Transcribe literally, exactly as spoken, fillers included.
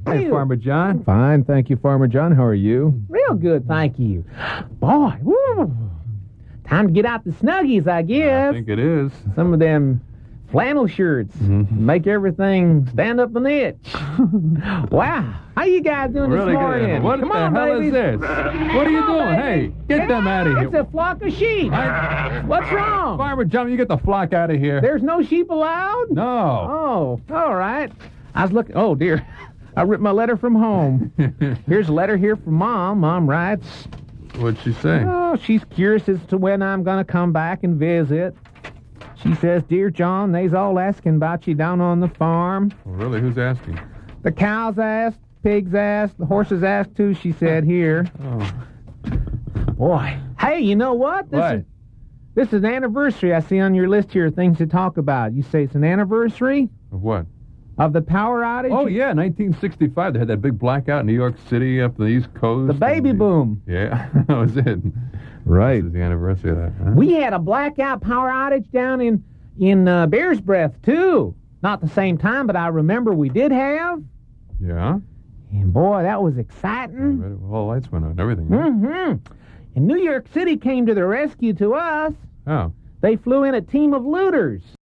Hey, Farmer John. Fine, thank you, Farmer John. How are you? Real good, thank you. Boy, woo. Time to get out the Snuggies, I guess. I think it is. Some of them flannel shirts. Mm-hmm. Make everything stand up an inch. Wow. How you guys doing Really this morning? good. What Come the on, hell babies. is this? What are you Come on, doing? baby. Hey, get Come them out of on. here. It's a flock of sheep. I- What's wrong? Farmer John, you get the flock out of here. There's no sheep allowed? No. Oh, all right. I was looking. Oh, dear. I ripped my letter from home. Here's a letter here from Mom. Mom writes, What'd she say? oh, she's curious as to when I'm going to come back and visit. She says, Dear John, they's all asking about you down on the farm. Well, really, who's asking? The cows asked, pigs asked, the horses asked too, she said here. Oh. Boy. Hey, you know what? This What? is this is an anniversary I see on your list here of things to talk about. You say it's an anniversary Of what? of the power outage? Oh, yeah, nineteen sixty-five. They had that big blackout in New York City up the East Coast. The baby and boom. Yeah, that was it. Right. This is the anniversary of that. Huh? We had a blackout power outage down in, in uh, Bear's Breath, too. Not the same time, but I remember we did have. Yeah? And, boy, that was I exciting. bet it- All the lights went out and everything. huh? Mm-hmm. And New York City came to the rescue to us. Oh. They flew in a team of looters.